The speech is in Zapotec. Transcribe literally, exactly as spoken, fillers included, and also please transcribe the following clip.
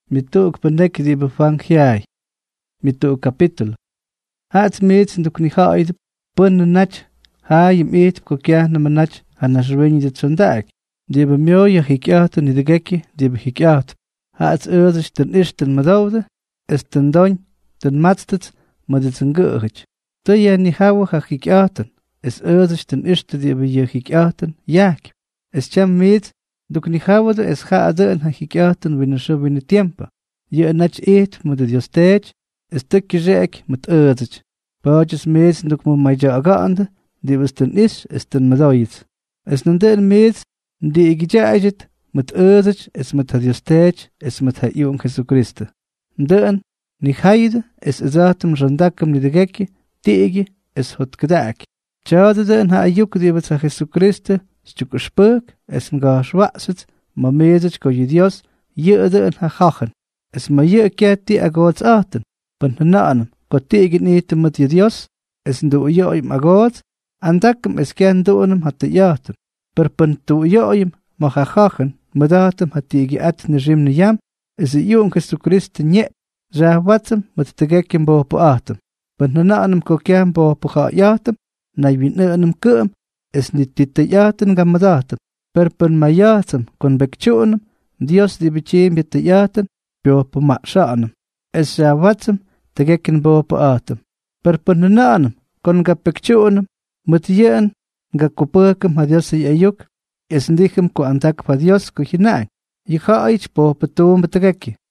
Mituk pendek di befang hiai. Mituk capítulo. Hats meets nduk ni haid pun nach ha yim eet kokya na manach anashweni de tsundak. Die be mio je hikyat ni de gekki die be hikyat. Hats urdish den ishten madaude is den don den matstet met het ngurich. De je ni hawe ha hikyaten is urdish den ishte die be je hikyaten yak. Es cham meet duk ni hawe de is ha ade en ha hikyaten winne so winne tiempo. Je nach eet met de jostage is tukje rek met urdish. Bautjes meet duk mo maja agaande die was den is is den madauit. Es nan den meet die igjajet met urdish is met ha jostage is met ha ion Jesucristo. Den ni haide is zatum randakum ni de gekki tigi is hot gedak. Chade den ha ayuk die met ha Jesucristo stuk spuk is mga schwatset ma mezet ko Dios je de ha gachen. Es ma je ket die agots aten. Pan naanam ko tigi niet met Dios is ndo je im agots andakum is ken donem hat de jaten. Per pan to je im ma gachen madatum hat tigi at ne jim ne jam is de ion Jesucristo nie ja watsem met de gekken bo op atem. Want na naanam ko kyan bo op ga yatem, na win naanam kum is niet dit te yaten gamadatem. Per pen ma yatem kon bekchunum, Dios di bechem bit te yaten, bo op ma shaanum. Es ja watsem de gekken bo op atem. Per pen na naanam kon ga bekchunum, met yen ga kopurkum ha Dios ay ayuk, is ndichem ko antak pa Dios ko hinain. Je ga iets bo op toon bet te gekkie.